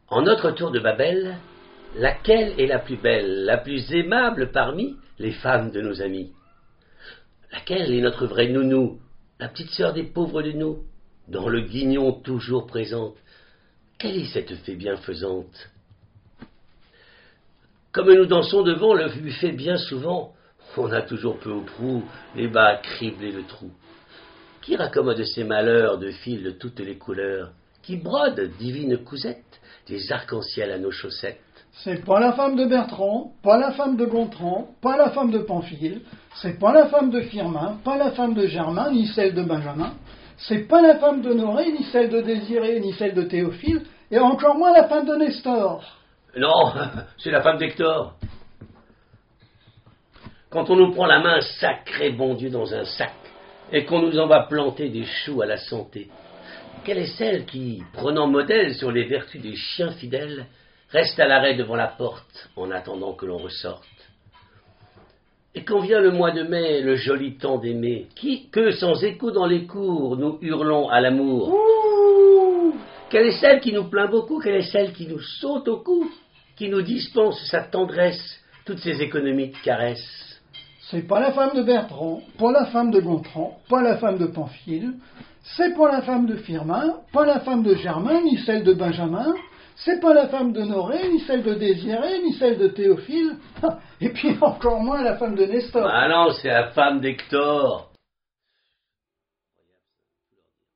En notre tour de Babel, laquelle est la plus belle, la plus aimable parmi les femmes de nos amis? Laquelle est notre vraie nounou, la petite sœur des pauvres de nous, dans le guignon toujours présente? Quelle est cette fée bienfaisante? Comme nous dansons devant le buffet bien souvent, on a toujours peu ou prou les bas criblés de trous. Qui raccommode ses malheurs de fils de toutes les couleurs? Qui brode, divine cousette, des arcs-en-ciel à nos chaussettes? C'est pas la femme de Bertrand, pas la femme de Gontran, pas la femme de Pamphile, c'est pas la femme de Firmin, pas la femme de Germain, ni celle de Benjamin, c'est pas la femme d'Honoré, ni celle de Désiré, ni celle de Théophile, et encore moins la femme de Nestor. Non, c'est la femme d'Hector. Quand on nous prend la main, sacré bon Dieu, dans un sac, et qu'on nous en va planter des choux à la santé, quelle est celle qui, prenant modèle sur les vertus des chiens fidèles, reste à l'arrêt devant la porte en attendant que l'on ressorte? Et quand vient le mois de mai, le joli temps d'aimer, que sans écho dans les cours, nous hurlons à l'amour? Ouh! Quelle est celle qui nous plaint beaucoup? Quelle est celle qui nous saute au cou, qui nous dispense sa tendresse, toutes ses économies de caresses? C'est pas la femme de Bertrand, pas la femme de Gontran, pas la femme de Pamphile, c'est pas la femme de Firmin, pas la femme de Germain, ni celle de Benjamin, c'est pas la femme d'Honoré, ni celle de Désiré, ni celle de Théophile, et puis encore moins la femme de Nestor. Ah non, c'est la femme d'Hector.